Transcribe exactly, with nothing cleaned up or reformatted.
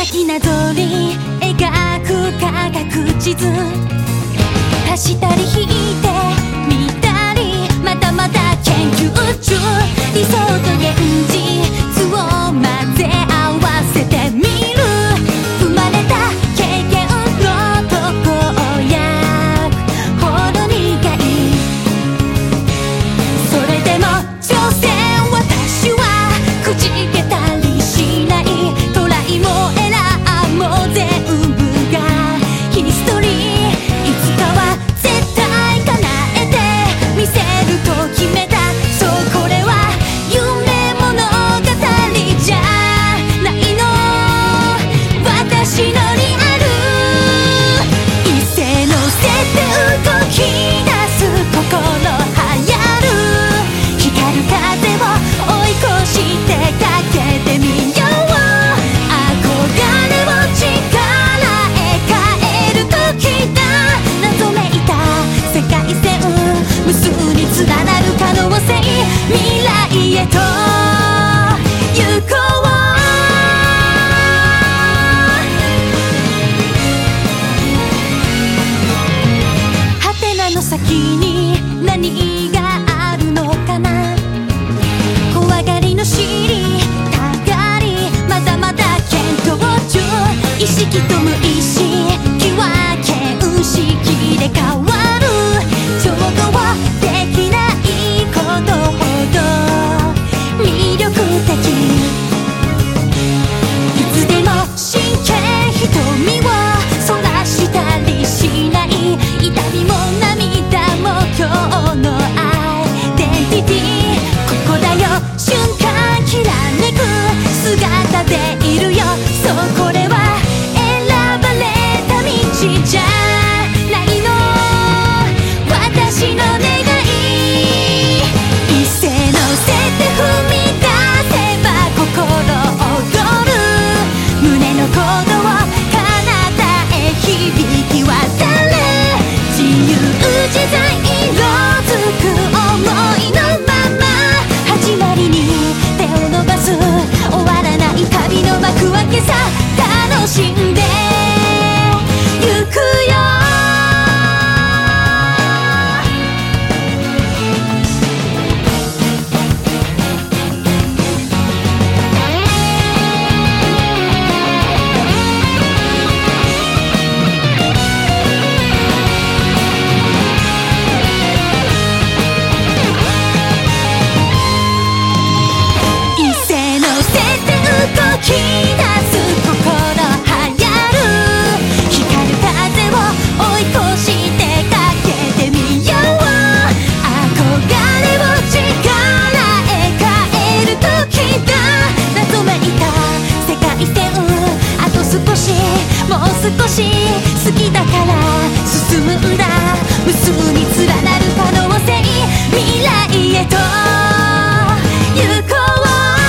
先なぞり描く科学地図、足したり引いてみたり、まだまだ研究中、理想と現実を混ぜ合わせてみる、生まれた経験のとこやほど苦い、それでも挑戦、私はくじけたりしない、トライもエラーも全部がヒストリー、いつかは絶対叶えてみせると決めた、そうこれは夢物語じゃないの、私のリアル、一斉乗せて動き出す心はやる、光る風を追い越してかけてみよう、憧れを力へ変える時だ、謎めいた世界線、無数に連なる可能性、未来へと行こう、ハテナの先に何があるのかな、怖がりの尻たがり、まだまだ検討中、意識と無意識は見識で変わる、調合できないことほど魅力的、いつでも真剣瞳をそらしたりしない、痛みも涙も今日のアイデンティティ、ここだよ瞬間きらめく姿でいるよ、そうこれは選ばれた道じゃないの、私の願い、一斉乗せて踏み出せば心躍る、胸の鼓動彼方へ響き渡る、自由自在色づく想いのまま、始まりに手を伸ばす終わらない旅の幕開けさ、楽しんでゆくよ、一斉乗せて動き出す心はやる、光る風を追い越してかけてみよう、憧れを力へ変える時だ、謎めいた世界線、あと少しもう少し好きだから進むんだ、無数に連なる可能性、未来へと行こう。